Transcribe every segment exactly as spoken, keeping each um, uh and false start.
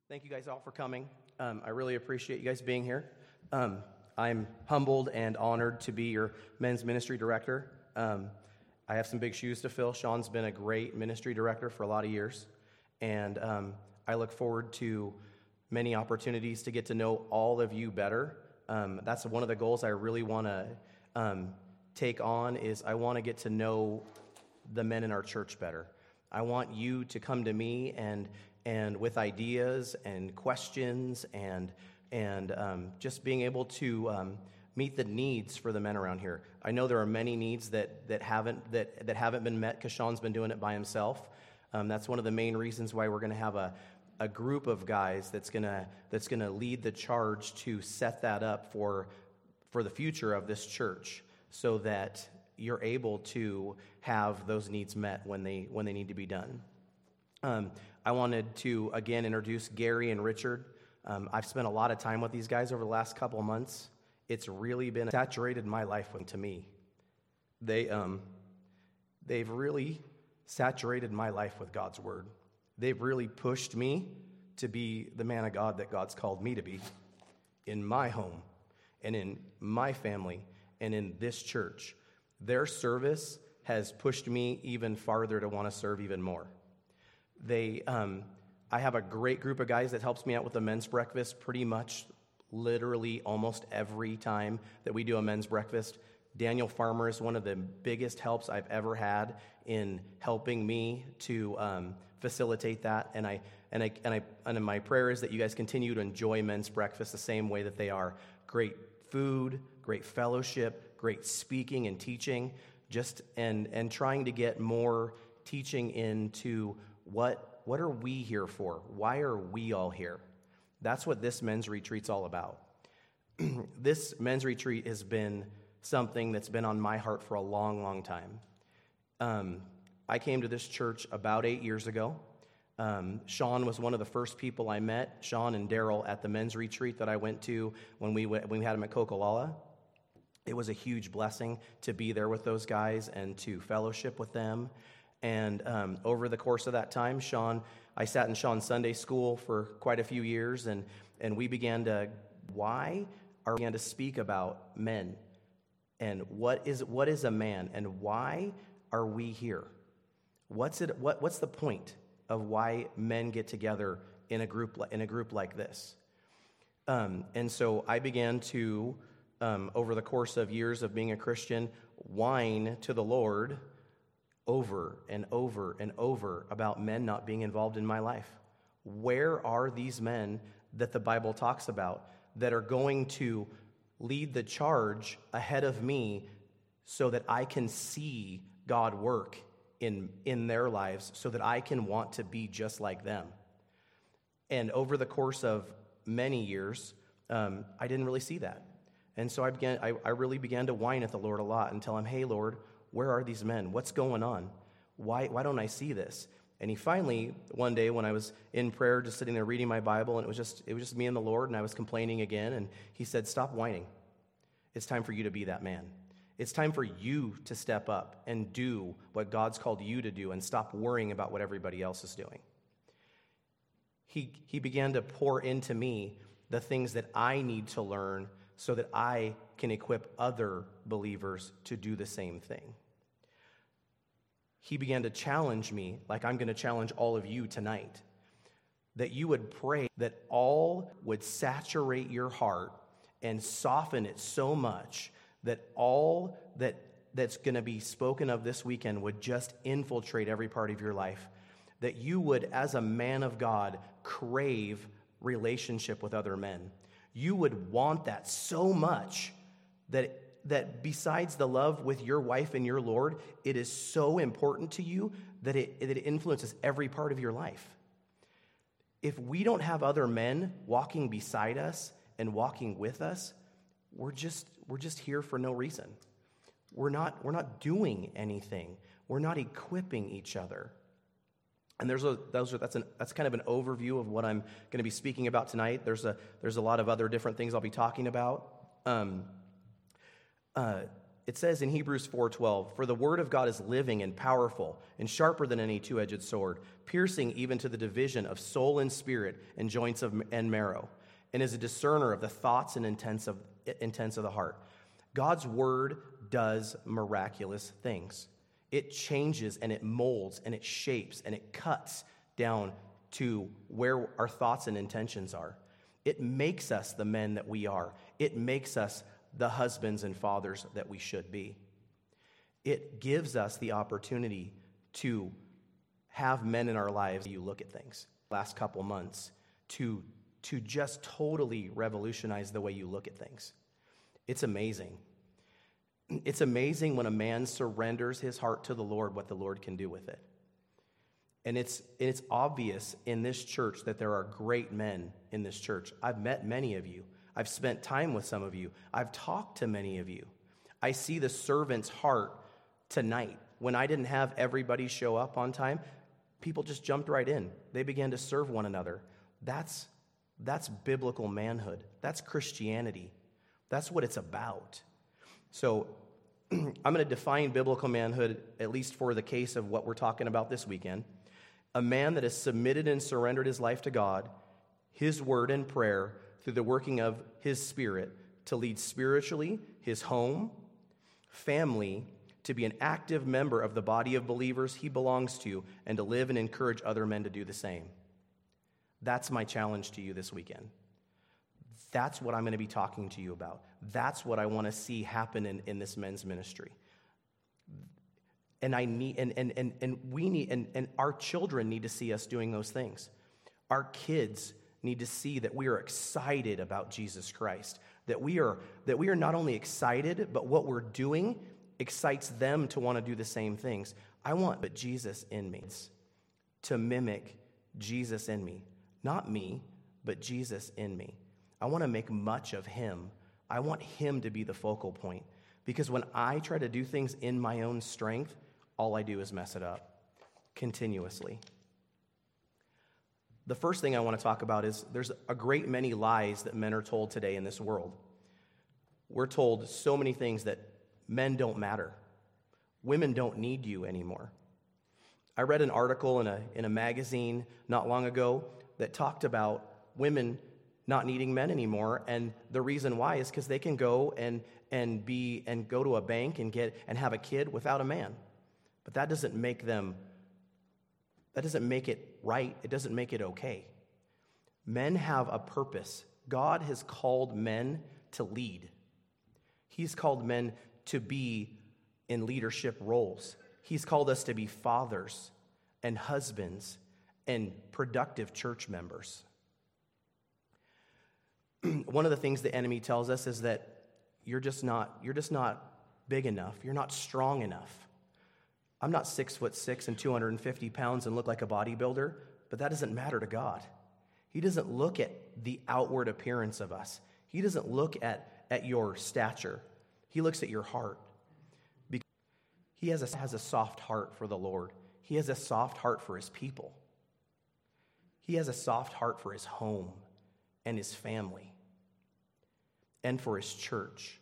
Thank you guys all for coming. Um, I really appreciate you guys being here. Um, I'm humbled and honored to be your men's ministry director. Um, I have some big shoes to fill. Sean's been a great ministry director for a lot of years, and um, I look forward to many opportunities to get to know all of you better. Um, that's one of the goals I really want to um, take on is I want to get to know the men in our church better. I want you to come to me and and with ideas and questions and and um, just being able to um, meet the needs for the men around here. I know there are many needs that that haven't that that haven't been met because Sean's been doing it by himself. Um, that's one of the main reasons why we're going to have a a group of guys that's gonna that's gonna lead the charge to set that up for for the future of this church, so that you're able to have those needs met when they when they need to be done. Um, I wanted to again introduce Gary and Richard. Um, I've spent a lot of time with these guys over the last couple of months. It's really been saturated my life with, to me. They um, they've really saturated my life with God's word. They've really pushed me to be the man of God that God's called me to be in my home and in my family and in this church. Their service has pushed me even farther to want to serve even more. They, um, I have a great group of guys that helps me out with the men's breakfast pretty much literally almost every time that we do a men's breakfast. Daniel Farmer is one of the biggest helps I've ever had in helping me to um, facilitate that. And I and I and I and my prayer is that you guys continue to enjoy men's breakfast the same way that they are. Great food, great fellowship, great speaking and teaching, just and and trying to get more teaching into what what are we here for? Why are we all here? That's what this men's retreat's all about. This men's retreat has been something that's been on my heart for a long, long time. Um, I came to this church about eight years ago. Um, Sean was one of the first people I met, Sean and Daryl, at the men's retreat that I went to when we went, when we had them at Kokolala. It was a huge blessing to be there with those guys and to fellowship with them. And um, over the course of that time, Sean, I sat in Sean's Sunday school for quite a few years, and and we began to, why are we began to speak about men, and what is what is a man, and why are we here? What's it? What what's the point of why men get together in a group in a group like this? Um, and so I began to, um, over the course of years of being a Christian, whine to the Lord over and over and over about men not being involved in my life. Where are these men that the Bible talks about that are going to lead the charge ahead of me so that I can see God work in, in their lives, so that I can want to be just like them? And over the course of many years, um, I didn't really see that. And so I began. I, I really began to whine at the Lord a lot and tell him, hey, Lord, where are these men? What's going on? Why why don't I see this? And he finally, one day when I was in prayer, just sitting there reading my Bible, and it was just it was just me and the Lord, and I was complaining again, and he said, stop whining. It's time for you to be that man. It's time for you to step up and do what God's called you to do and stop worrying about what everybody else is doing. He he began to pour into me the things that I need to learn so that I can equip other believers to do the same thing. He began to challenge me, like I'm going to challenge all of you tonight, that you would pray that all would saturate your heart and soften it so much that all that that's going to be spoken of this weekend would just infiltrate every part of your life, that you would, as a man of God, crave relationship with other men. You would want that so much that, that besides the love with your wife and your Lord, it is so important to you that it, that it influences every part of your life. If we don't have other men walking beside us and walking with us, we're just we're just here for no reason. We're not we're not doing anything. We're not equipping each other. And there's a those are, that's an that's kind of an overview of what I'm going to be speaking about tonight. There's a there's a lot of other different things I'll be talking about. Um, uh, It says in Hebrews four twelve, "For the word of God is living and powerful and sharper than any two-edged sword, piercing even to the division of soul and spirit and joints of, and marrow, and is a discerner of the thoughts and intents of, intents of the heart." God's word does miraculous things. It changes and it molds and it shapes and it cuts down to where our thoughts and intentions are. It makes us the men that we are. It makes us the husbands and fathers that we should be. It gives us the opportunity to have men in our lives. You look at things last couple months to, to just totally revolutionize the way you look at things. It's amazing. It's amazing when a man surrenders his heart to the Lord, what the Lord can do with it. And it's, it's obvious in this church that there are great men in this church. I've met many of you. I've spent time with some of you. I've talked to many of you. I see the servant's heart tonight. When I didn't have everybody show up on time, people just jumped right in. They began to serve one another. That's, that's biblical manhood. That's Christianity. That's what it's about. So I'm going to define biblical manhood, at least for the case of what we're talking about this weekend. A man that has submitted and surrendered his life to God, his word and prayer, through the working of his Spirit, to lead spiritually his home, family, to be an active member of the body of believers he belongs to, and to live and encourage other men to do the same. That's my challenge to you this weekend. That's what I'm going to be talking to you about. That's what I want to see happen in, in this men's ministry. And I need and and and, and we need and, and our children need to see us doing those things. Our kids need to see that we are excited about Jesus Christ. That we are that we are not only excited, but what we're doing excites them to want to do the same things. I want but Jesus in me, to mimic Jesus in me. Not me, but Jesus in me. I want to make much of him. I want him to be the focal point. Because when I try to do things in my own strength, all I do is mess it up continuously. The first thing I want to talk about is there's a great many lies that men are told today in this world. We're told so many things that men don't matter. Women don't need you anymore. I read an article in a in a magazine not long ago that talked about women not needing men anymore, and the reason why is because they can go and and be and go to a bank and get and have a kid without a man. But that doesn't make them that doesn't make it right. It doesn't make it okay. Men have a purpose. God has called men to lead. He's called men to be in leadership roles. He's called us to be fathers and husbands and productive church members. One of the things the enemy tells us is that you're just not you're just not big enough. You're not strong enough. I'm not six foot six and two hundred fifty pounds and look like a bodybuilder, but that doesn't matter to God. He doesn't look at the outward appearance of us. He doesn't look at, at your stature. He looks at your heart. Because he has a, has a soft heart for the Lord. He has a soft heart for his people. He has a soft heart for his home and his family, and for his church,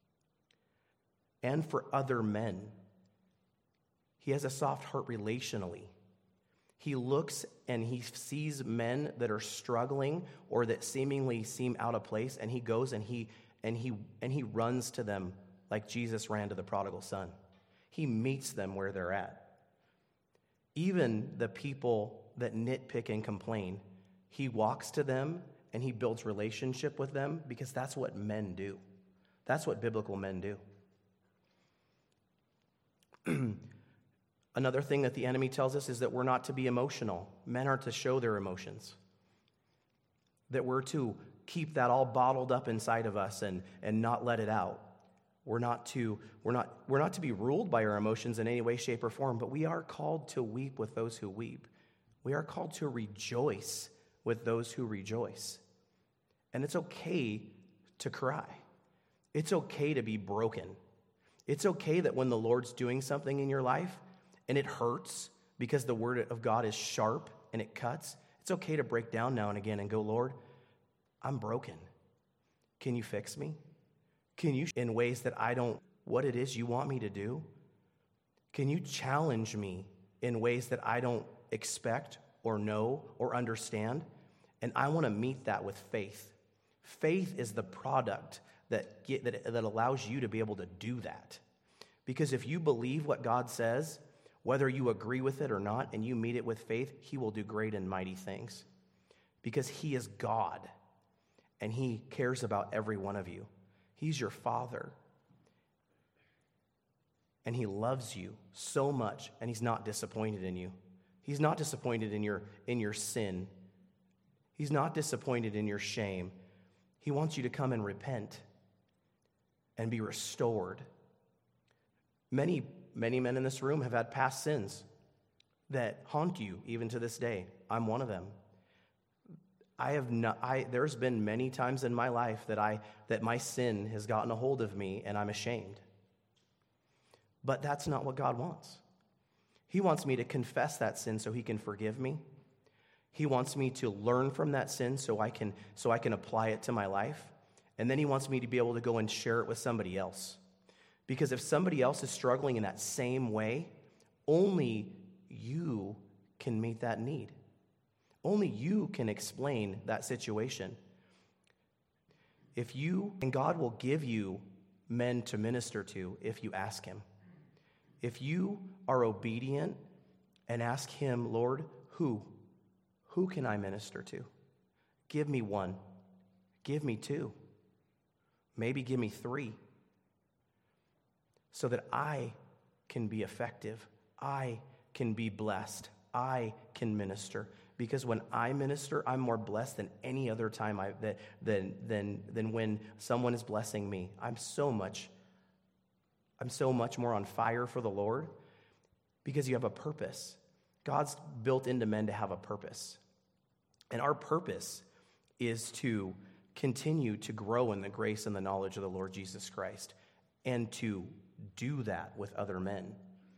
and for other men. He has a soft heart relationally. He looks and he sees men that are struggling or that seemingly seem out of place, and he goes and he and he and he runs to them like Jesus ran to the prodigal son. He meets them where they're at. Even the people that nitpick and complain, he walks to them and he builds relationship with them, because that's what men do. That's what biblical men do. Another thing that the enemy tells us is that we're not to be emotional. Men are to show their emotions. That we're to keep that all bottled up inside of us and, and not let it out. We're not to we're not we're not to be ruled by our emotions in any way, shape, or form, but we are called to weep with those who weep. We are called to rejoice with those who rejoice. And it's okay to cry. It's okay to be broken. It's okay that when the Lord's doing something in your life and it hurts because the word of God is sharp and it cuts, it's okay to break down now and again and go, Lord, I'm broken. Can you fix me? Can you, in ways that I don't, what it is you want me to do? Can you challenge me in ways that I don't expect or know or understand? And I want to meet that with faith. Faith is the product that, get, that, that allows you to be able to do that. Because if you believe what God says, whether you agree with it or not, and you meet it with faith, he will do great and mighty things. Because he is God, and he cares about every one of you. He's your Father. And he loves you so much, and he's not disappointed in you. He's not disappointed in your, in your sin. He's not disappointed in your shame. He wants you to come and repent and be restored. Many, many men in this room have had past sins that haunt you even to this day. I'm one of them. I have not, I, there's been many times in my life that I that my sin has gotten a hold of me and I'm ashamed. But that's not what God wants. He wants me to confess that sin so he can forgive me. He wants me to learn from that sin so I can so I can apply it to my life. And then he wants me to be able to go and share it with somebody else. Because if somebody else is struggling in that same way, only you can meet that need. Only you can explain that situation. If you, and God will give you men to minister to if you ask him. If you are obedient and ask him, Lord, who? Who can I minister to? Give me one. Give me two. Maybe give me three. So that I can be effective. I can be blessed. I can minister. Because when I minister, I'm more blessed than any other time I that than than than when someone is blessing me. I'm so much I'm so much more on fire for the Lord because you have a purpose. God's built into men to have a purpose. And our purpose is to continue to grow in the grace and the knowledge of the Lord Jesus Christ and to do that with other men.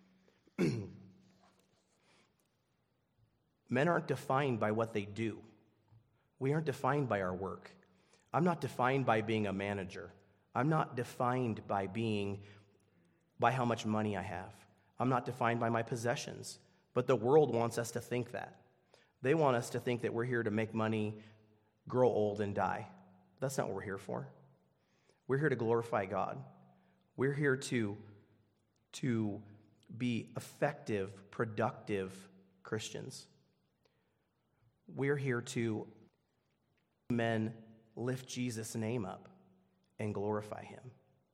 Men aren't defined by what they do. We aren't defined by our work. I'm not defined by being a manager. I'm not defined by being, by how much money I have. I'm not defined by my possessions. But the world wants us to think that. They want us to think that we're here to make money, grow old, and die. That's not what we're here for. We're here to glorify God. We're here to, to be effective, productive Christians. We're here to men lift Jesus' name up and glorify him.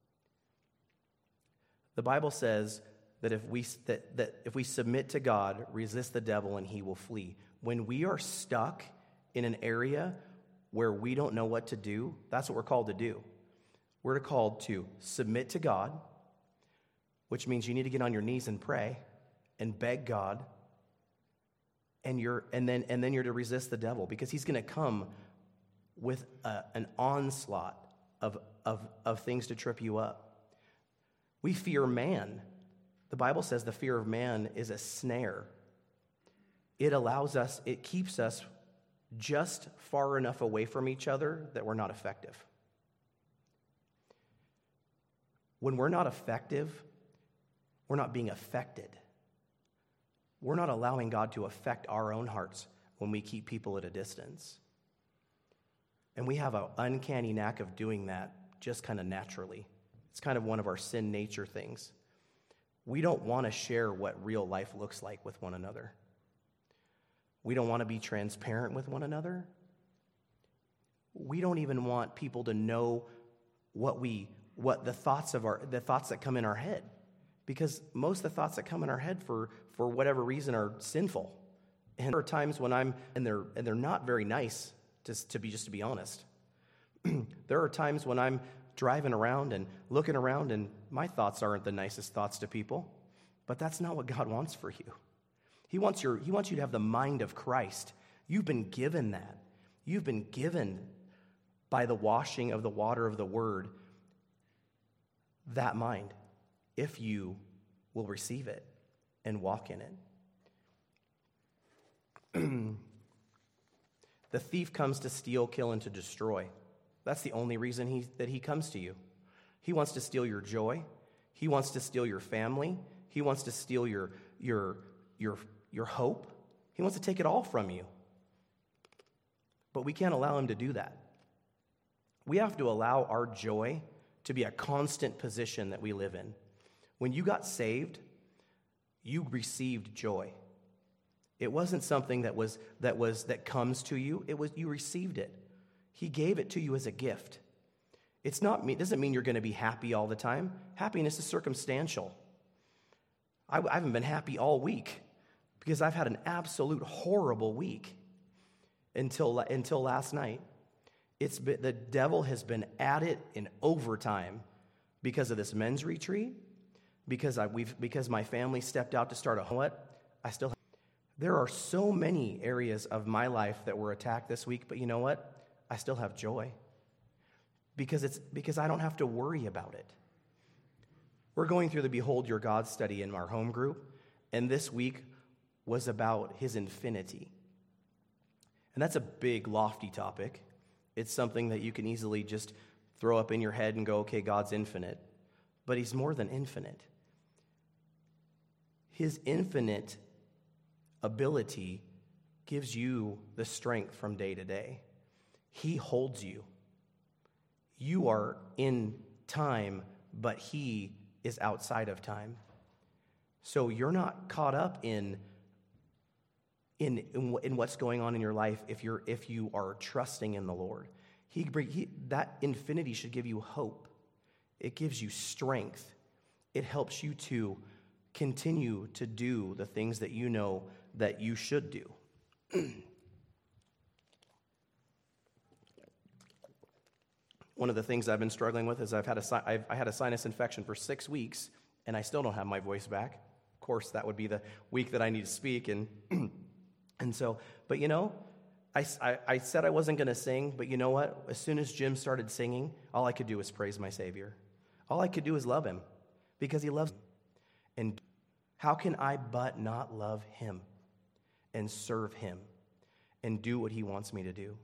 The Bible says that if we that, that if we submit to God, resist the devil and he will flee. When we are stuck in an area where we don't know what to do, that's what we're called to do. We're called to submit to God, which means you need to get on your knees and pray and beg God. And you're and then and then you're to resist the devil because he's going to come with a, an onslaught of, of, of things to trip you up. We fear man. The Bible says the fear of man is a snare. It allows us, it keeps us just far enough away from each other that we're not effective. When we're not effective, we're not being affected. We're not allowing God to affect our own hearts when we keep people at a distance. And we have an uncanny knack of doing that just kind of naturally. It's kind of one of our sin nature things. We don't want to share what real life looks like with one another. We don't want to be transparent with one another. We don't even want people to know what we, what the thoughts of our, the thoughts that come in our head. Because most of the thoughts that come in our head for, for whatever reason are sinful. And there are times when I'm, and they're and they're not very nice, just to be just to be honest. There are times when I'm driving around and looking around and my thoughts aren't the nicest thoughts to people. But that's not what God wants for you. He wants your He wants you to have the mind of Christ. You've been given that. You've been given by the washing of the water of the word that mind, if you will receive it and walk in it. The thief comes to steal, kill, and to destroy. That's the only reason he, that he comes to you. He wants to steal your joy. He wants to steal your family. He wants to steal your, your, your, your hope. He wants to take it all from you. But we can't allow him to do that. We have to allow our joy to be a constant position that we live in. When you got saved, you received joy. It wasn't something that was that was that comes to you. It was you received it. He gave it to you as a gift. It's not it doesn't mean you're going to be happy all the time. Happiness is circumstantial. I, I haven't been happy all week because I've had an absolute horrible week until until last night. It's been, the devil has been at it in overtime because of this men's retreat, because I we've because my family stepped out to start a what? I still There are so many areas of my life that were attacked this week, but you know what? I still have joy. Because it's because I don't have to worry about it. We're going through the Behold Your God study in our home group, and this week was about his infinity. And that's a big, lofty topic. It's something that you can easily just throw up in your head and go, okay, God's infinite. But he's more than infinite. His infinite ability gives you the strength from day to day. He holds you. You are in time, but he is outside of time. So you're not caught up in in in, in what's going on in your life if you're if you are trusting in the Lord. He, he that infinity should give you hope. It gives you strength. It helps you to continue to do the things that you know that you should do. One of the things I've been struggling with is I've had a I've, I had a sinus infection for six weeks, and I still don't have my voice back. Of course, that would be the week that I need to speak, and and so, but you know, I, I, I said I wasn't going to sing, but you know what? As soon as Jim started singing, all I could do was praise my Savior. All I could do is love him, because he loves me. And how can I but not love him and serve him and do what he wants me to do?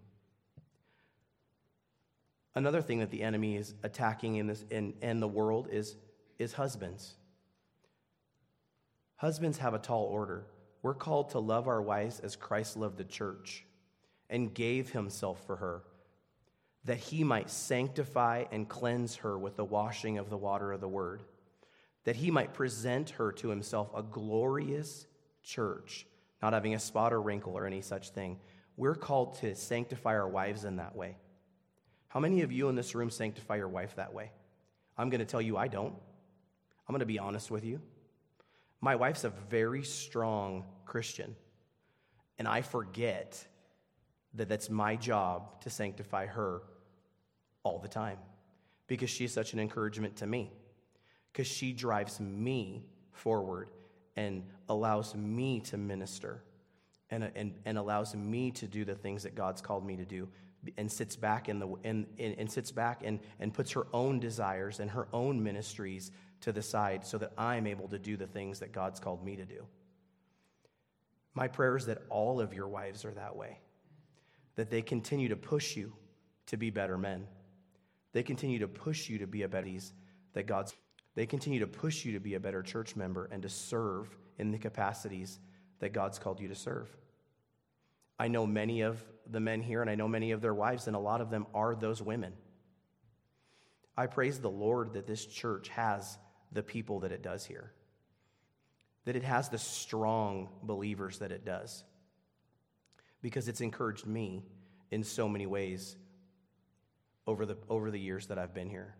Another thing that the enemy is attacking in this in, in the world is, is husbands. Husbands have a tall order. We're called to love our wives as Christ loved the church and gave himself for her, that he might sanctify and cleanse her with the washing of the water of the word, that he might present her to himself a glorious church, not having a spot or wrinkle or any such thing. We're called to sanctify our wives in that way. How many of you in this room sanctify your wife that way? I'm going to tell you I don't. I'm going to be honest with you. My wife's a very strong Christian, and I forget that that's my job to sanctify her all the time because she's such an encouragement to me, because she drives me forward and allows me to minister and, and, and allows me to do the things that God's called me to do, and sits back in the and, and, and sits back and, and puts her own desires and her own ministries to the side so that I'm able to do the things that God's called me to do. My prayer is that all of your wives are that way, that they continue to push you to be better men. They continue to push you to be a better that God's they continue to push you to be a better church member and to serve in the capacities that God's called you to serve. I know many of the men here, and I know many of their wives, and a lot of them are those women. I praise the Lord that this church has the people that it does here, that it has the strong believers that it does, because it's encouraged me in so many ways over the over the years that I've been here.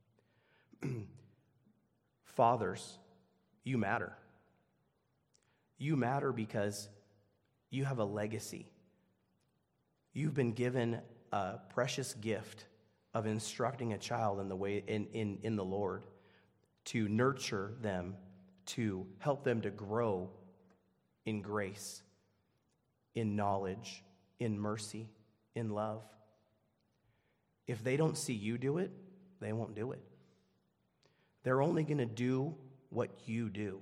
Fathers, you matter. You matter because you have a legacy. You've been given a precious gift of instructing a child in the way in, in, in the Lord, to nurture them, to help them to grow in grace, in knowledge, in mercy, in love. If they don't see you do it, they won't do it. They're only going to do what you do.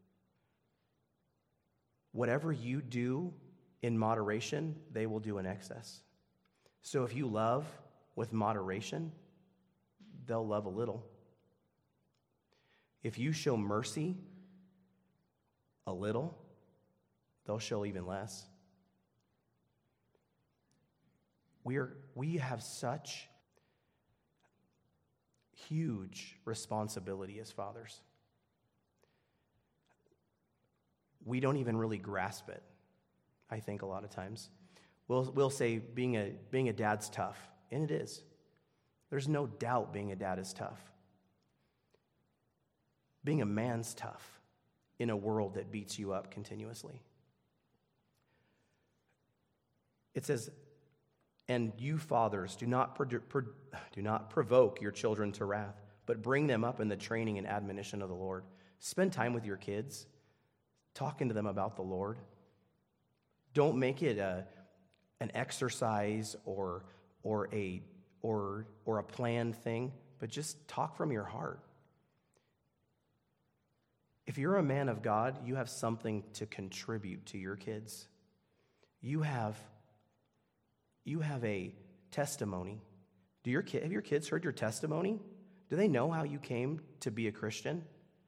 Whatever you do in moderation, they will do in excess. So if you love with moderation, they'll love a little. If you show mercy a little, they'll show even less. We are, we have such huge responsibility as fathers. We don't even really grasp it, I think, a lot of times. We'll, we'll say being a, being a dad's tough, and it is. There's no doubt being a dad is tough. Being a man's tough in a world that beats you up continuously. It says, and you fathers, do not, pro- pro- do not provoke your children to wrath, but bring them up in the training and admonition of the Lord. Spend time with your kids, talking to them about the Lord. Don't make it a, an exercise or, or, a, or, or a planned thing, but just talk from your heart. If you're a man of God, you have something to contribute to your kids. You have, you have a testimony. Do your kid, have your kids heard your testimony? Do they know how you came to be a Christian?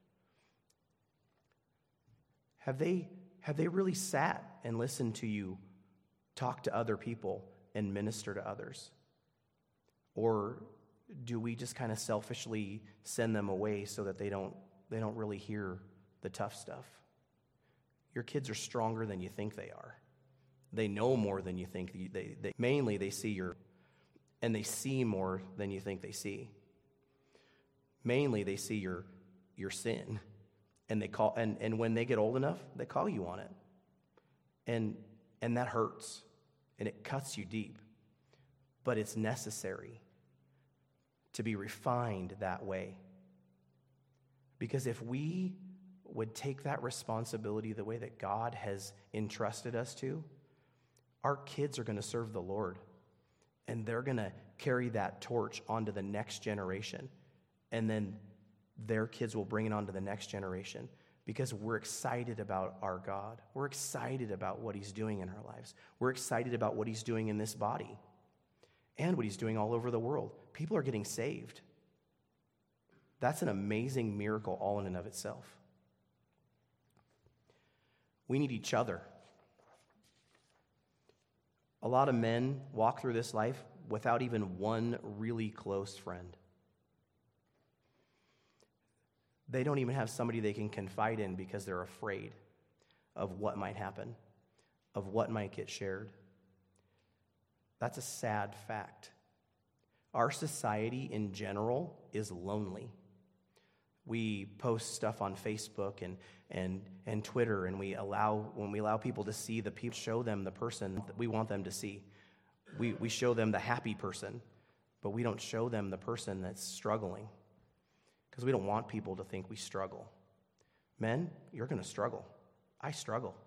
Have they, have they really sat and listened to you talk to other people and minister to others? Or do we just kind of selfishly send them away so that they don't They don't really hear the tough stuff? Your kids are stronger than you think they are. They know more than you think. They, they, they mainly they see your, and they see more than you think they see. Mainly they see your your sin, and they call and, and when they get old enough, they call you on it, and and that hurts, and it cuts you deep, but it's necessary to be refined that way. Because if we would take that responsibility the way that God has entrusted us to, our kids are going to serve the Lord, and they're going to carry that torch onto the next generation, and then their kids will bring it on to the next generation, because we're excited about our God. We're excited about what he's doing in our lives. We're excited about what he's doing in this body and what he's doing all over the world. People are getting saved. That's an amazing miracle all in and of itself. We need each other. A lot of men walk through this life without even one really close friend. They don't even have somebody they can confide in because they're afraid of what might happen, of what might get shared. That's a sad fact. Our society in general is lonely. We post stuff on Facebook and and and Twitter, and we allow when we allow people to see the people, show them the person that we want them to see. We we show them the happy person, but we don't show them the person that's struggling, because we don't want people to think we struggle. Men, you're going to struggle. I struggle.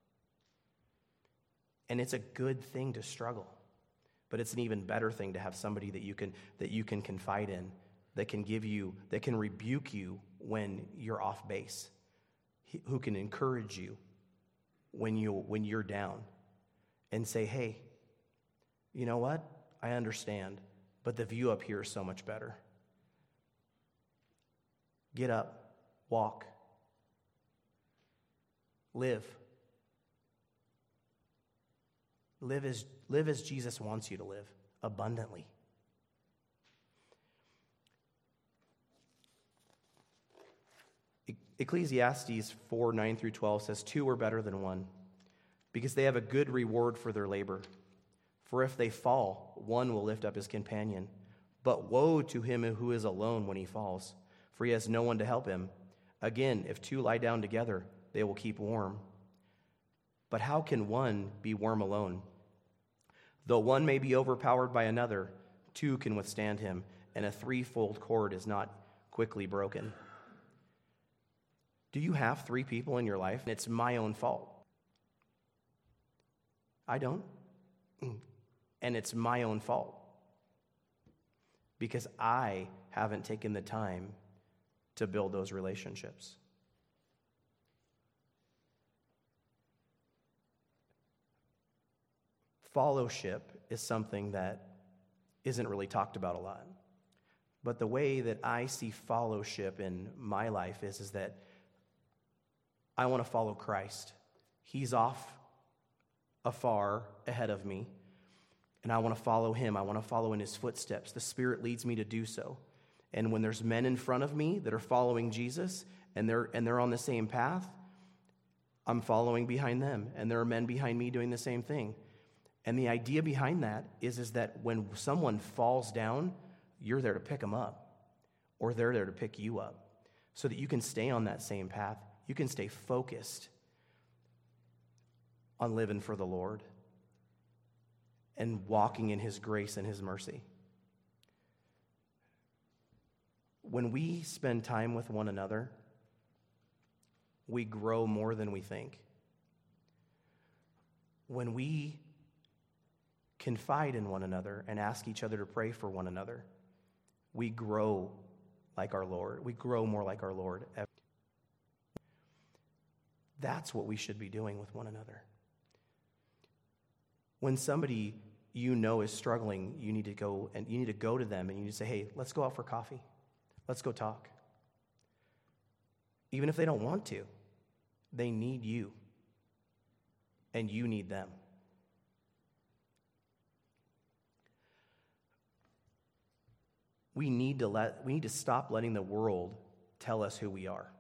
And it's a good thing to struggle, but it's an even better thing to have somebody that you can that you can confide in, that can give you, that can rebuke you when you're off base, who can encourage you when you when you're down, and say, hey, you know what? I understand, but the view up here is so much better. Get up, walk, live. Live as, live as Jesus wants you to live, abundantly. Ecclesiastes four, nine through twelve says, two are better than one, because they have a good reward for their labor. For if they fall, one will lift up his companion. But woe to him who is alone when he falls, for he has no one to help him. Again, if two lie down together, they will keep warm. But how can one be warm alone? Though one may be overpowered by another, two can withstand him, and a threefold cord is not quickly broken. Do you have three people in your life, and it's my own fault? I don't. And it's my own fault, because I haven't taken the time to build those relationships. Fellowship is something that isn't really talked about a lot, But the way that I see fellowship in my life is, is that I want to follow Christ. He's off afar ahead of me, and I want to follow him. I want to follow in his footsteps. The Spirit leads me to do so. And when there's men in front of me that are following Jesus, and they're and they're on the same path, I'm following behind them. And there are men behind me doing the same thing. And the idea behind that is, is that when someone falls down, you're there to pick them up, or they're there to pick you up, so that you can stay on that same path. You can stay focused on living for the Lord and walking in his grace and his mercy. When we spend time with one another, we grow more than we think. When we confide in one another and ask each other to pray for one another, we grow like our Lord. We grow more like our Lord. That's what we should be doing with one another. When somebody you know is struggling, you need to go and you need to go to them and you need to say, hey, let's go out for coffee. Let's go talk. Even if they don't want to, they need you. And you need them. We need to let we need to stop letting the world tell us who we are.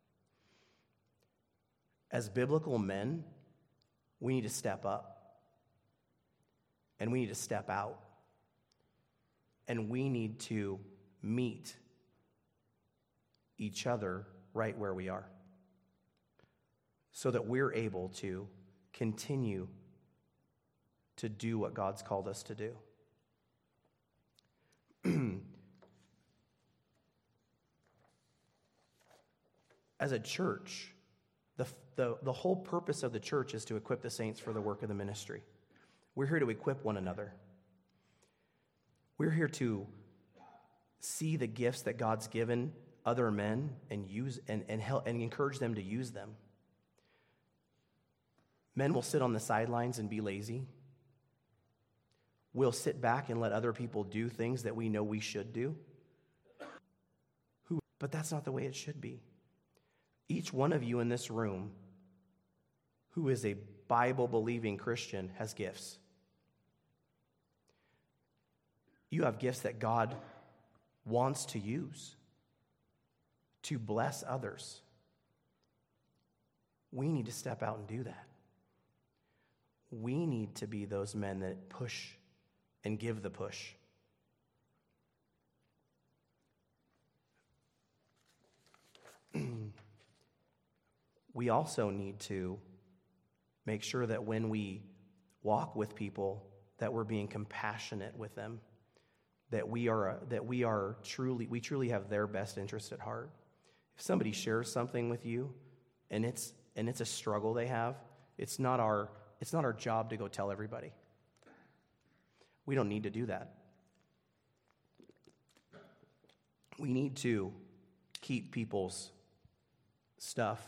As biblical men, we need to step up. And we need to step out. And we need to meet each other right where we are, so that we're able to continue to do what God's called us to do. As a church, the, the, the whole purpose of the church is to equip the saints for the work of the ministry. We're here to equip one another. We're here to see the gifts that God's given other men and use and, and help and encourage them to use them. Men will sit on the sidelines and be lazy. We'll sit back and let other people do things that we know we should do. Who, but that's not the way it should be. Each one of you in this room who is a Bible-believing Christian has gifts. You have gifts that God wants to use to bless others. We need to step out and do that. We need to be those men that push and give the push. We also need to make sure that when we walk with people, that we're being compassionate with them, that we are that we are truly we truly have their best interest at heart. If somebody shares something with you, and it's and it's a struggle they have, it's not our it's not our job to go tell everybody. We don't need to do that. We need to keep people's stuff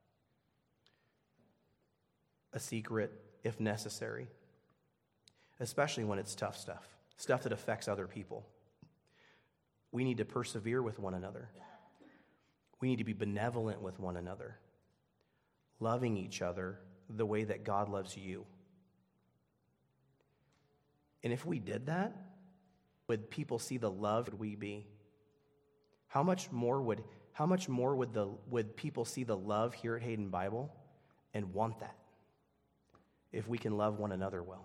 a secret if necessary, especially when it's tough stuff, stuff that affects other people. We need to persevere with one another. We need to be benevolent with one another, loving each other the way that God loves you. And if we did that, would people see the love would we be? How much more would how much more would the would people see the love here at Hayden Bible and want that if we can love one another well?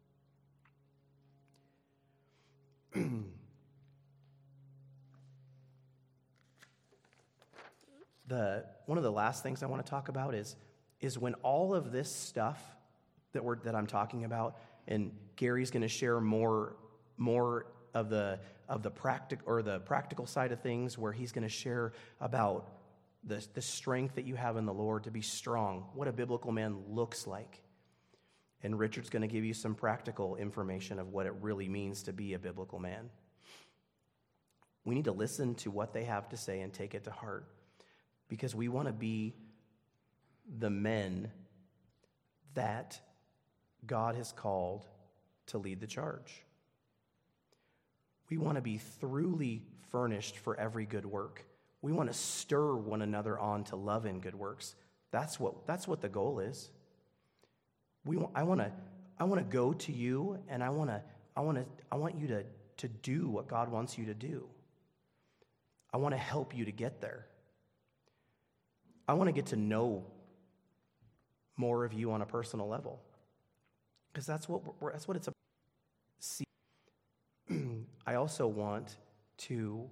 The one of the last things I want to talk about is is when all of this stuff that we're that I'm talking about, and Gary's going to share more more of the of the practic or the practical side of things, where he's going to share about the the strength that you have in the Lord to be strong, what a biblical man looks like. And Richard's going to give you some practical information of what it really means to be a biblical man. We need to listen to what they have to say and take it to heart, because we want to be the men that God has called to lead the charge. We want to be throughly furnished for every good work. We want to stir one another on to love and good works. That's what, that's what the goal is. We want, I want to I want to go to you, and I want to I want to I want you to, to do what God wants you to do. I want to help you to get there. I want to get to know more of you on a personal level, because that's what we're, that's what it's about. See, I also want to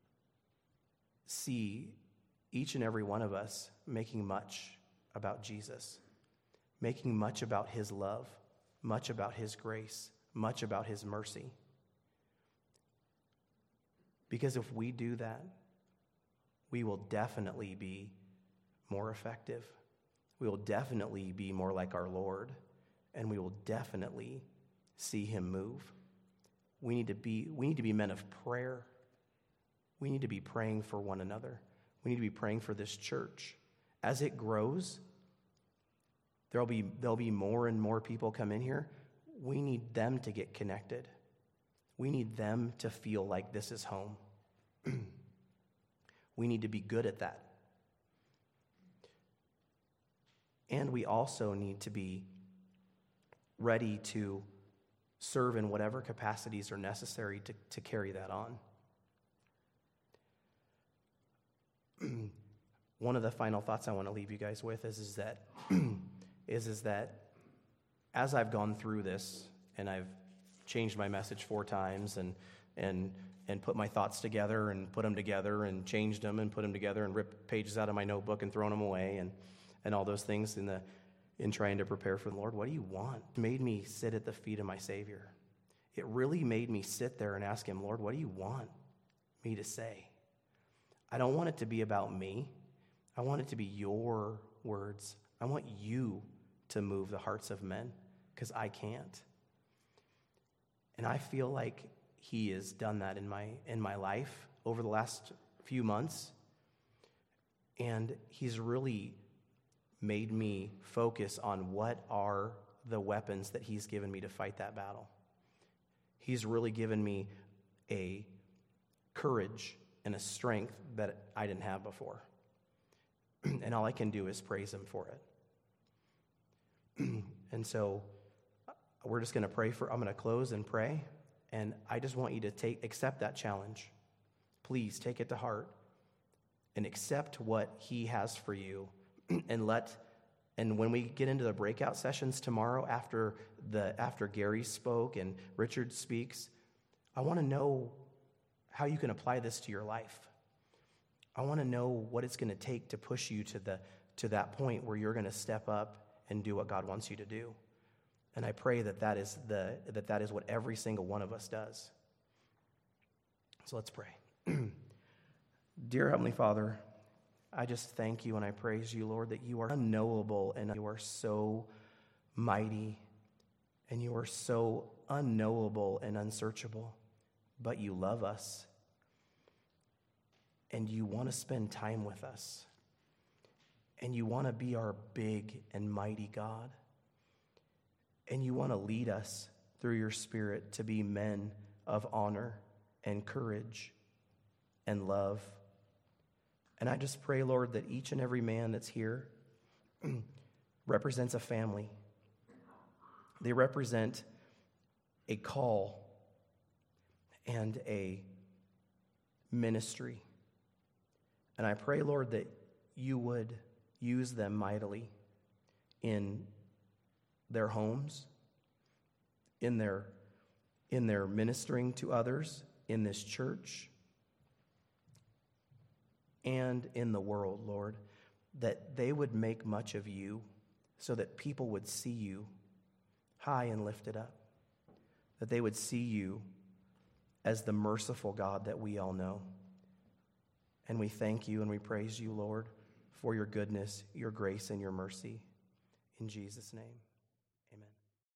see each and every one of us making much about Jesus, making much about his love, much about his grace, much about his mercy. Because if we do that, we will definitely be more effective. We will definitely be more like our Lord, and we will definitely see him move. We need to be, we need to be men of prayer. We need to be praying for one another. We need to be praying for this church. As it grows, there'll be, there'll be more and more people come in here. We need them to get connected. We need them to feel like this is home. We need to be good at that. And we also need to be ready to serve in whatever capacities are necessary to, to carry that on. One of the final thoughts I want to leave you guys with is, is that is, is that as I've gone through this, and I've changed my message four times and and and put my thoughts together and put them together and changed them and put them together and ripped pages out of my notebook and thrown them away and, and all those things in the in trying to prepare for the Lord, what do you want? It made me sit at the feet of my Savior. It really made me sit there and ask him, Lord, what do you want me to say? I don't want it to be about me. I want it to be your words. I want you to move the hearts of men, because I can't. And I feel like he has done that in my in my life over the last few months. And he's really made me focus on what are the weapons that he's given me to fight that battle. He's really given me a courage and a strength that I didn't have before. And all I can do is praise him for it. And so we're just going to pray for, I'm going to close and pray. And I just want you to take, accept that challenge. Please take it to heart and accept what he has for you. And let, and when we get into the breakout sessions tomorrow after the, after Gary spoke and Richard speaks, I want to know how you can apply this to your life. I want to know what it's going to take to push you to the, to that point where you're going to step up and do what God wants you to do. And I pray that that is the that that is what every single one of us does. So let's pray. Dear Heavenly Father, I just thank you and I praise you, Lord, that you are unknowable and you are so mighty and you are so unknowable and unsearchable, but you love us and you want to spend time with us and you want to be our big and mighty God. And you want to lead us through your Spirit to be men of honor and courage and love. And I just pray, Lord, that each and every man that's here represents a family. They represent a call and a ministry. And I pray, Lord, that you would use them mightily in their homes, in their, in their ministering to others, in this church, and in the world, Lord, that they would make much of you so that people would see you high and lifted up, that they would see you as the merciful God that we all know. And we thank you and we praise you, Lord, for your goodness, your grace, and your mercy. In Jesus' name.